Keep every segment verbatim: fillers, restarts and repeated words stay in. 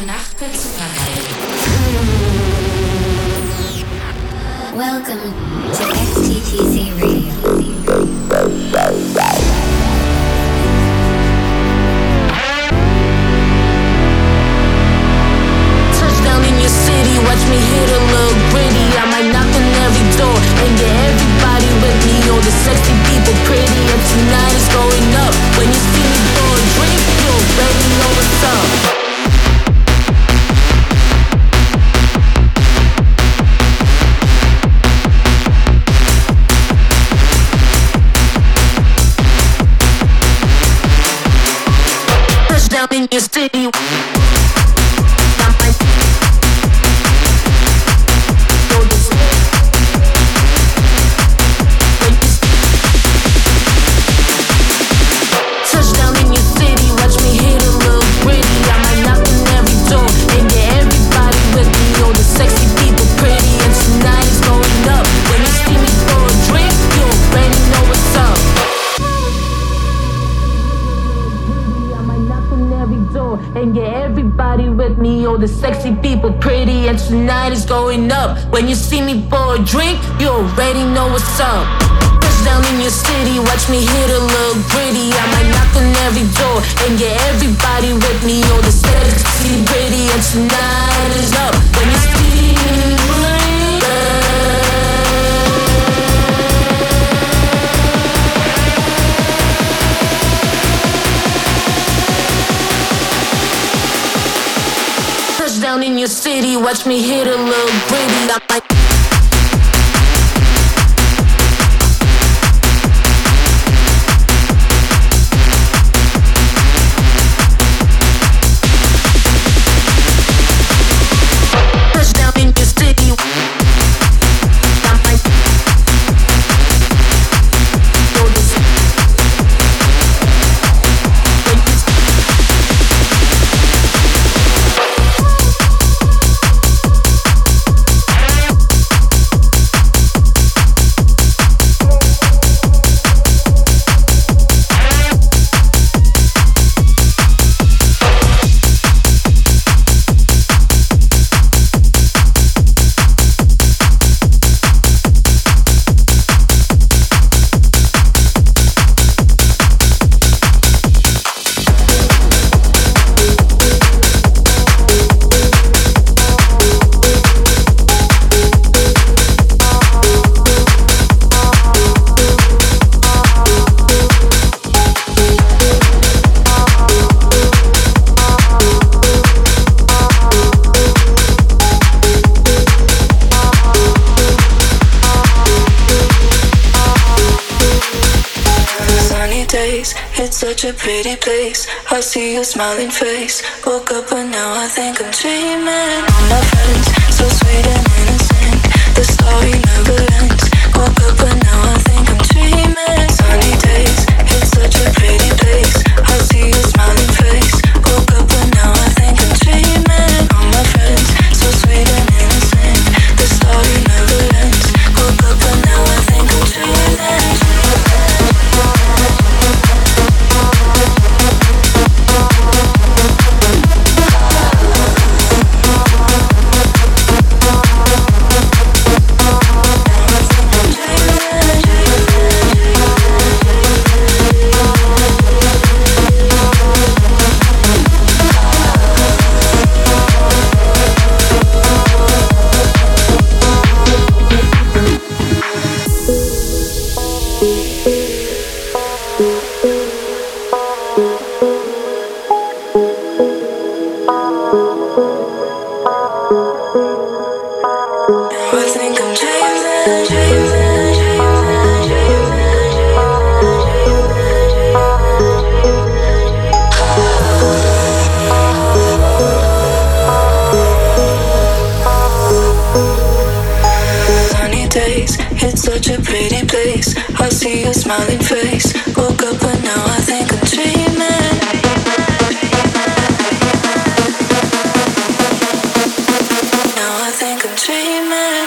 Nacht mit Supergeil. Welcome to X T T C Radio. Touchdown in your city, watch me hit a little gritty. I might knock on every door and get everybody with me. All the sexy people pretty, and tonight is going up. When you see me pour a drink, you already know what's up. In your city, touchdown in your city, watch me hit a little gritty. I might knock on every door and get everybody with me. All the sexy people pretty, and tonight is going up. When you see me pour a drink, you already know what's up. And get everybody with me, all the sexy people pretty, and tonight is going up. When you see me pour a drink, you already know what's up. Touchdown in your city, watch me hit a little gritty. I might knock on every door and get everybody with me, all the sexy pretty, and tonight is up. When you see me down in your city, watch me hit a little gritty. I might touchdown in your city. I might go this. It's such a pretty place. I see your smiling face. Woke up but now I think I'm dreaming. All my friends, so sweet and innocent. The story never ends. Woke up but now I think I'm dreaming. Sunny days, it's such a pretty place. I see your smiling face. Woke up but now I think I'm dreaming. All my friends, so sweet and innocent. The story never ends. Woke up but now I think I'm dreaming. Smiling face. Woke up but now I think I'm dreaming. Now I think I'm dreaming.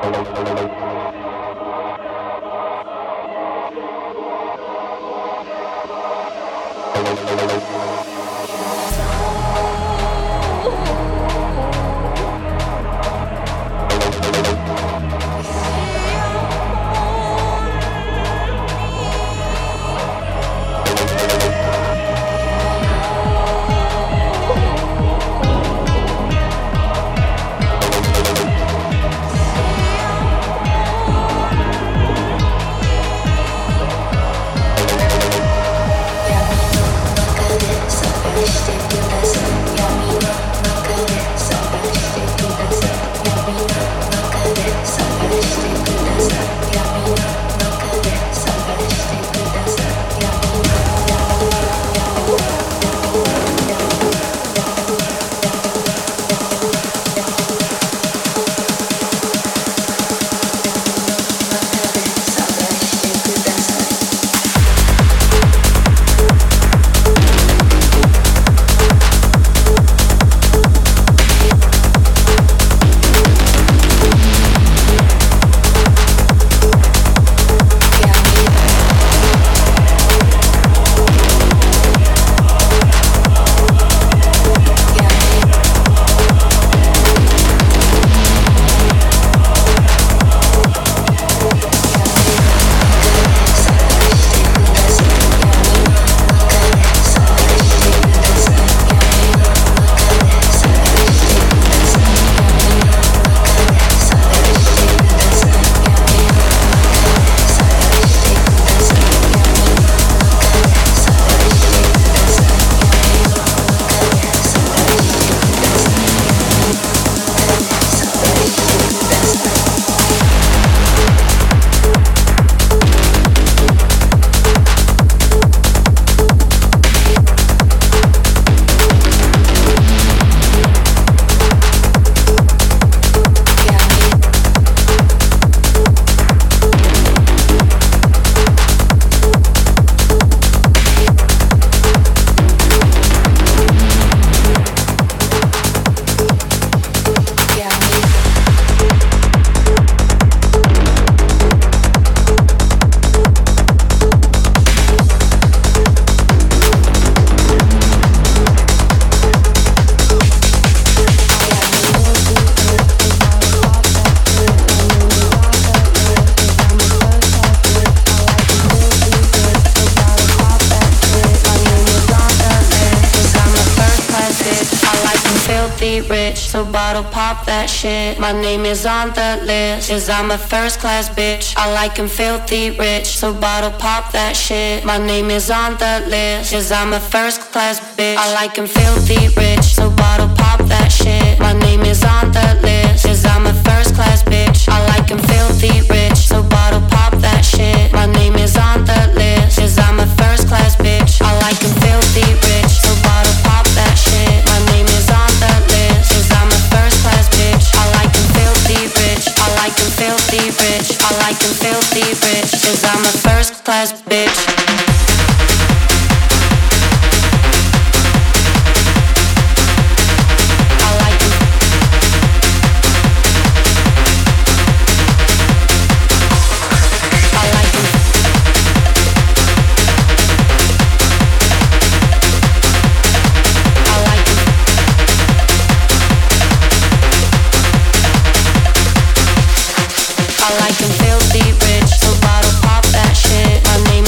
My name is on the list, 'cause I'm a first class bitch. I like 'em filthy rich, so bottle pop that shit. My name is on the list, 'cause I'm a first class bitch. I like 'em filthy rich, so bottle pop that shit. My name is on the list, 'cause I'm a first class bitch. I like 'em filthy rich, so bottle pop that shit. My name is on the list, 'cause I'm a first class bitch. I like 'em filthy rich, so bottle pop that shit. My name is on the list, 'cause I'm a first class bitch. I like 'em filthy rich, I like 'em filthy rich. I like 'em filthy rich, 'cause I'm a first class bitch. I like 'em filthy rich, so bottle pop that shit. My name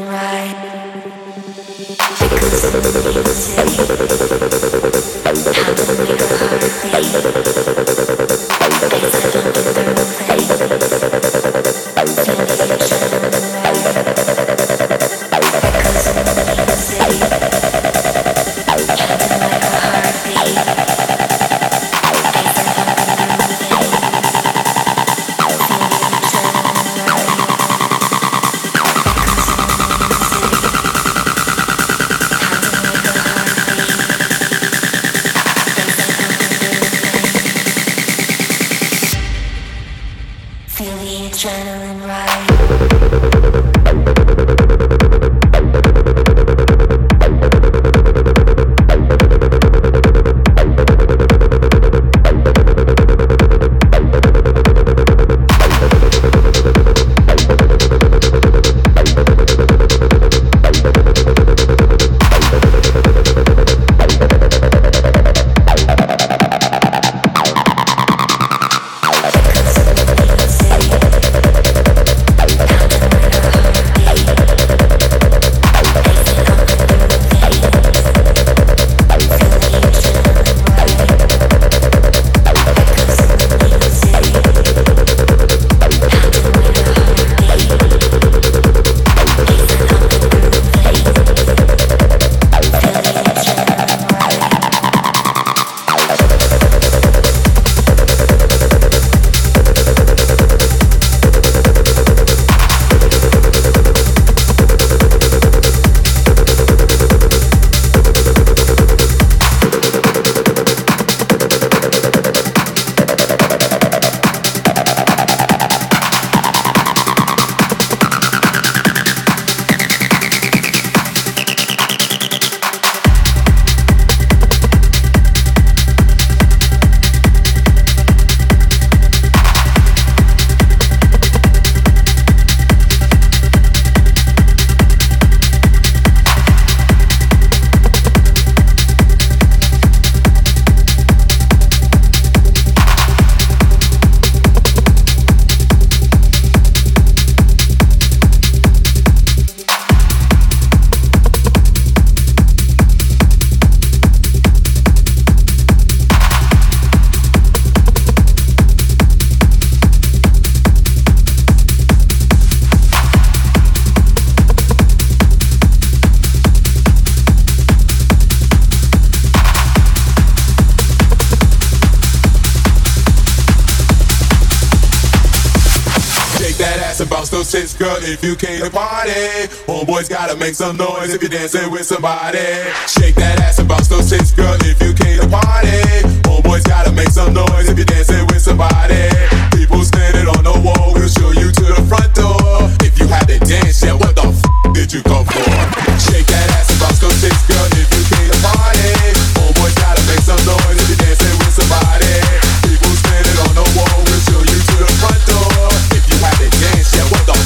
Six girl, if you came to party, homeboys gotta make some noise if you're dancing with somebody. Shake that ass and bounce those tits, girl, if you came to party. Homeboys gotta make some noise if you're dancing with somebody. People standing on the wall, we'll show you to the front door. If you had to dance, yeah, what the f*** did you come for? Shake that ass and bounce those tits, girl, if you came to party. Homeboys gotta make some noise if you're dancing with somebody. People standing on the wall, we'll show you to the front door. If you had to dance, yeah, what the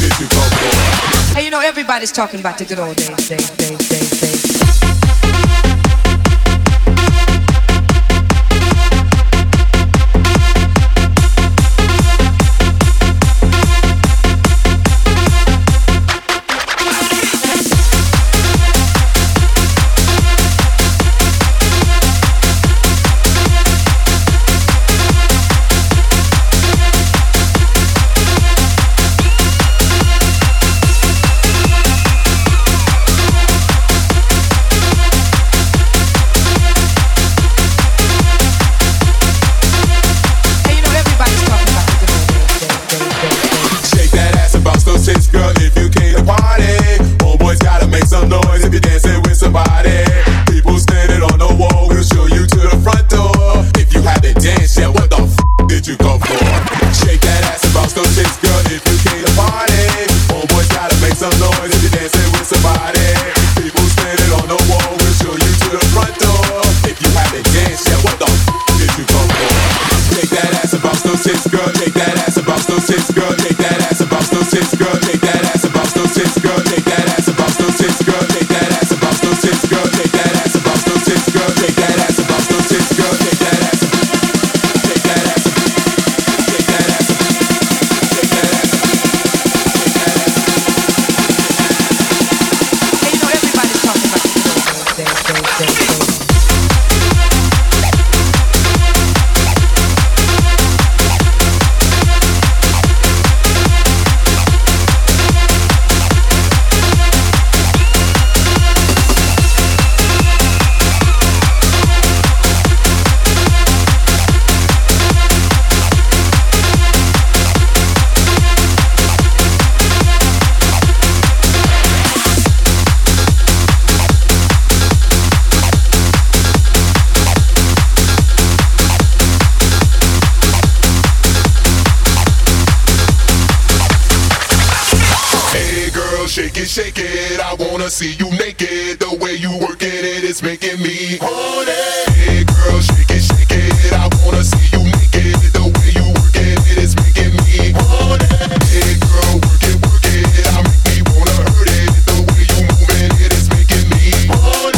Hey, you know, everybody's talking about the good old days, days, days, days, days. fake it. I wanna see you naked. The way you working it is making me horny. Hey girl, shake it, shake it. I wanna see you naked. The way you working it is making me horny. Hey girl, work it, work it. I make me wanna hurt it. The way you moving it is making me horny.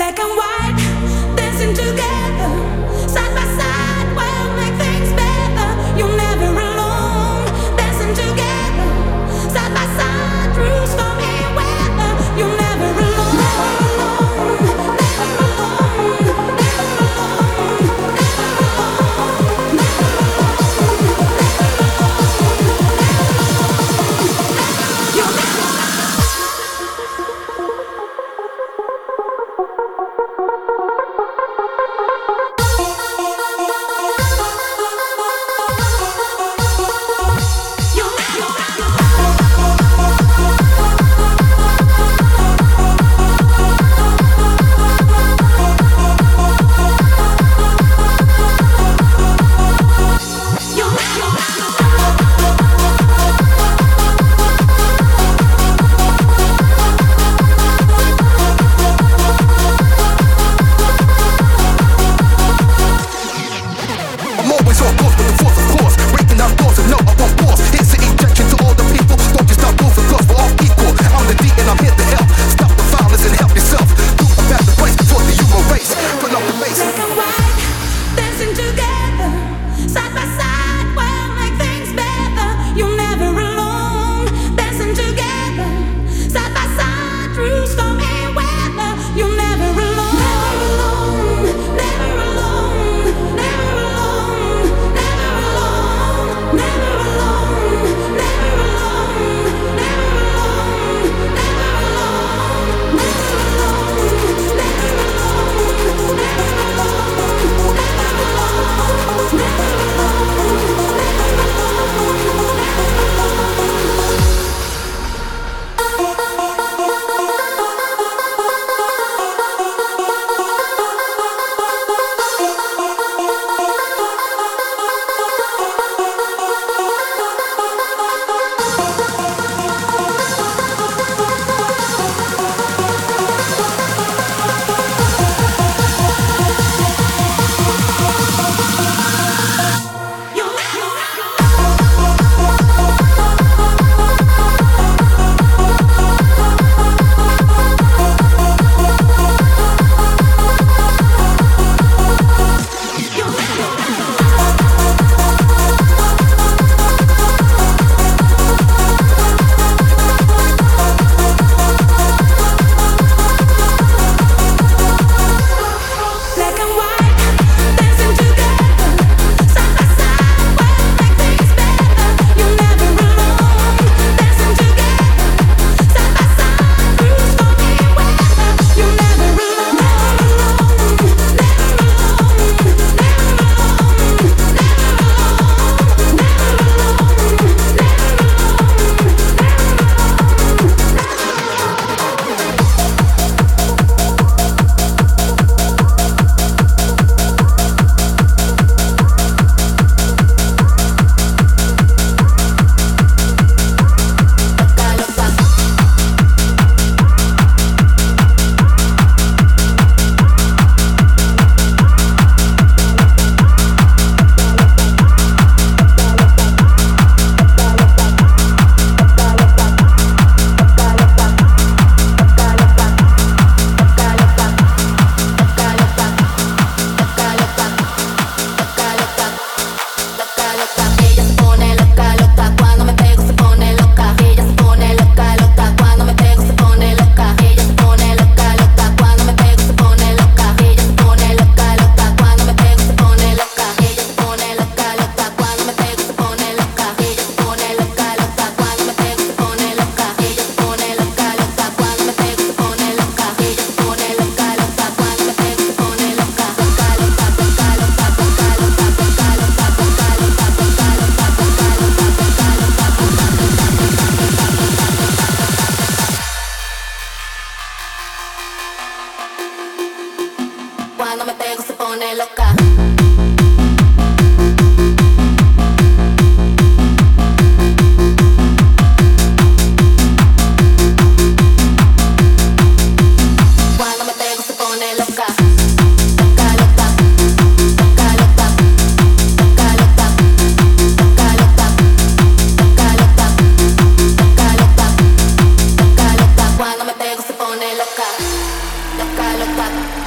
loca, loca, loca.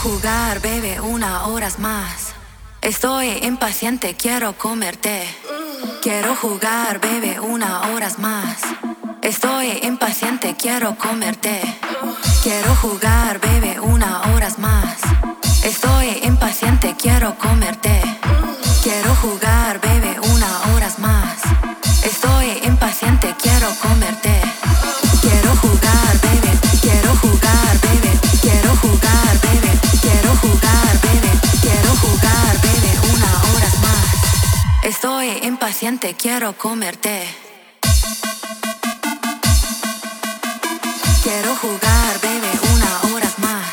jugar, bebé, una horas más. Estoy impaciente, quiero comerte. Quiero jugar, bebé, una horas más. Estoy impaciente, quiero comerte. Quiero jugar, bebé, una horas más. Estoy impaciente, quiero comerte. Quiero jugar, bebé, una horas más. Estoy impaciente, quiero comerte. Quiero jugar, bebé, quiero jugar, bebé, quiero jugar, bebé, quiero jugar, bebé, quiero jugar, bebé, una horas más. Estoy impaciente, quiero comerte. Quiero jugar, bebé, una horas más.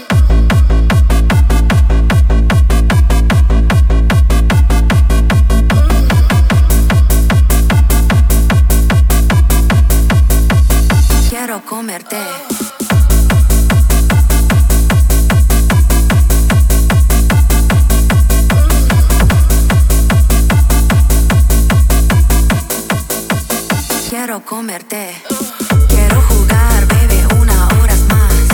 Quiero comerte. Quiero comerte. Quiero jugar, bebé, una horas más.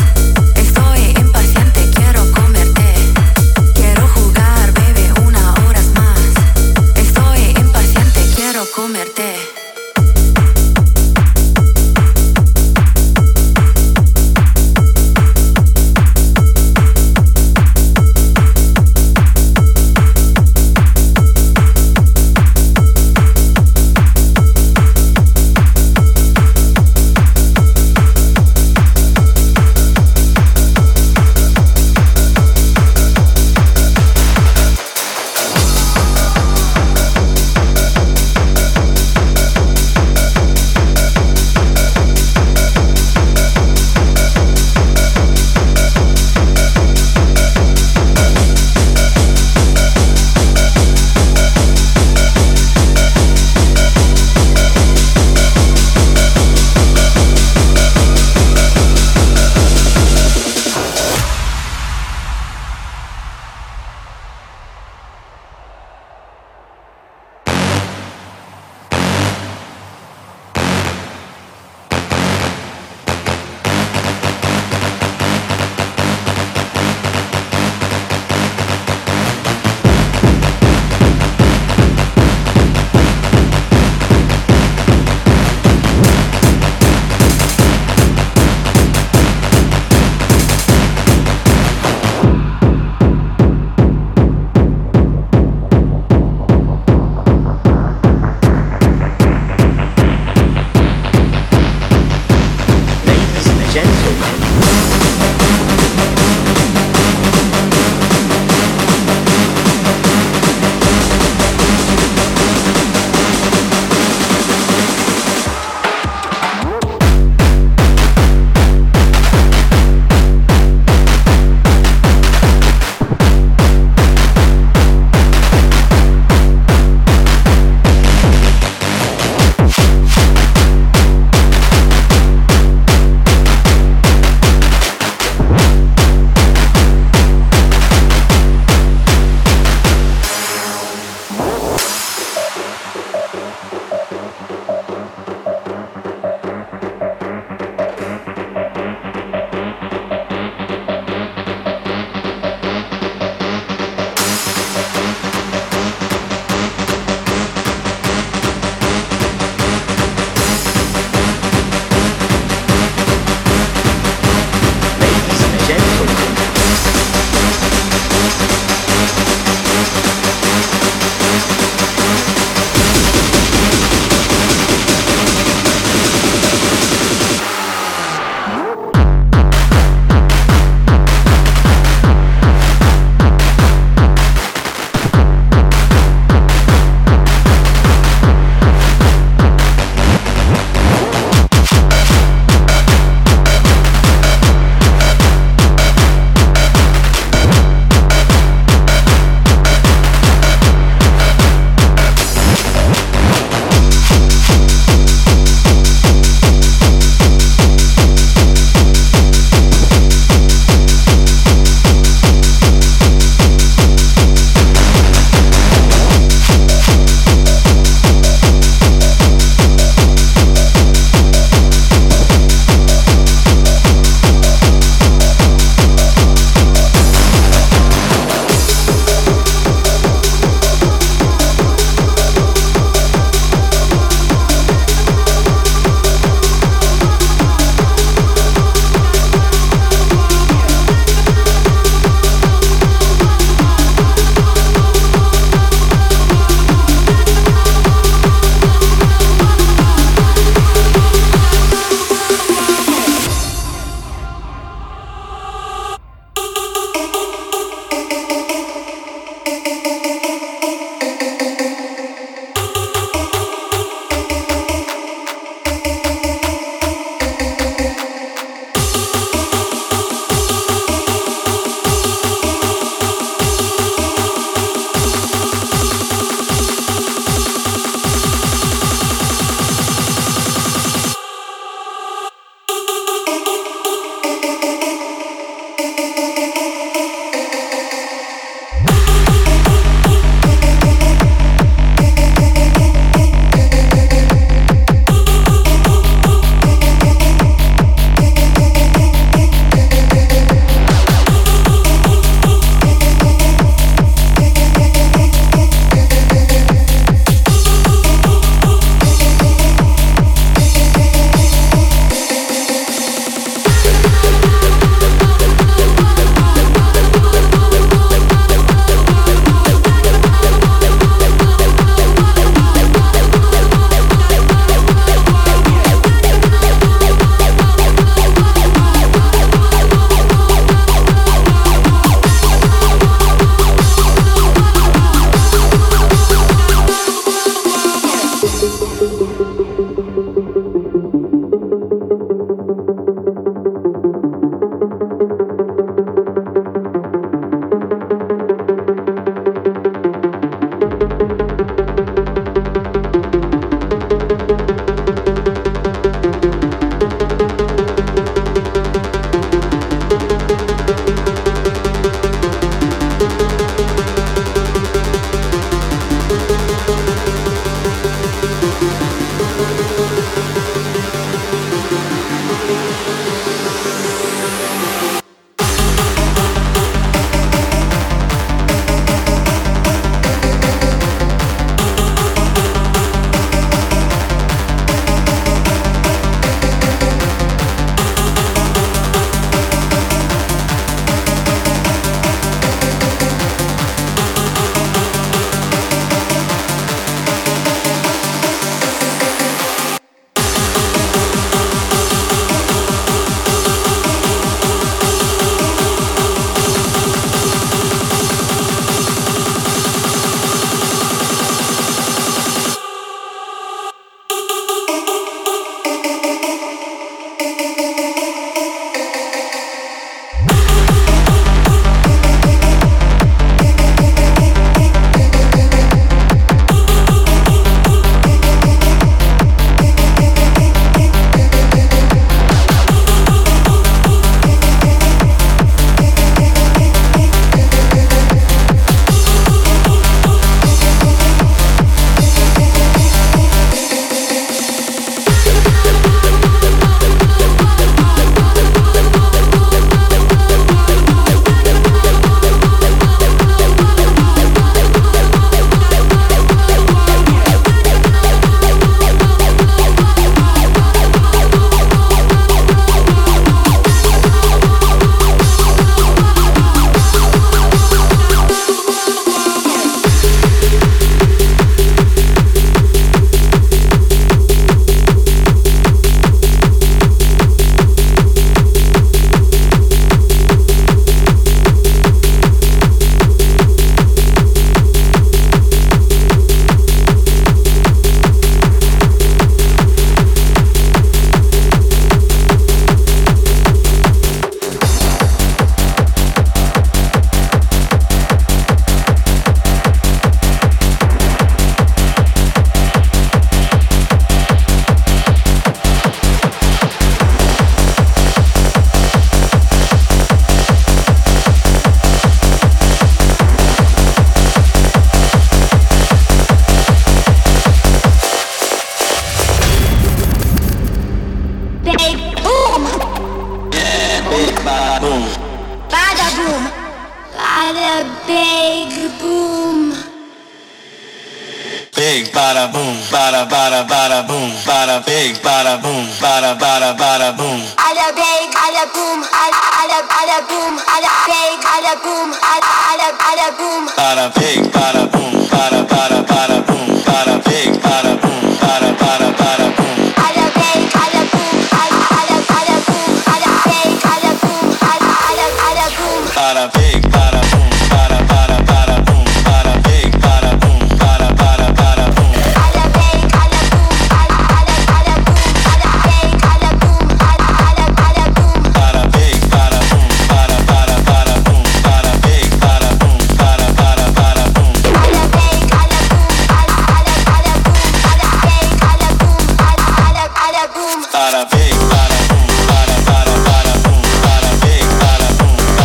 big, bada boom, bada bada bada boom, bada big, bada boom, bada bada bada boom. Ada big, ada boom, ada ada ada boom, ada big, ada boom, ada ada ada boom. Bada big, bada boom, bada bada bada boom, bada big, bada boom, bada bada bada boom. Ada big, ada boom, ada ada ada boom, ada big, ada boom, ada ada ada boom. Bada big, bada boom, bada bada bada boom, bada big, bada boom, bada bada bada boom. Ada big, ada boom, ada ada ada boom, ada big, ada boom, ada ada ada boom. Bada big, bada boom, bada bada bada boom, bada big, bada boom, bada bada bada boom. Ada big, ada boom, ada ada ada boom, ada big, ada boom, ada ada ada boom. Bada big, bada boom, bada bada bada boom, bada big, bada boom,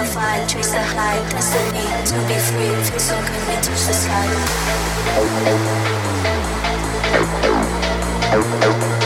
find, chase the high, destiny to be free. Feel so good, we touch the sky.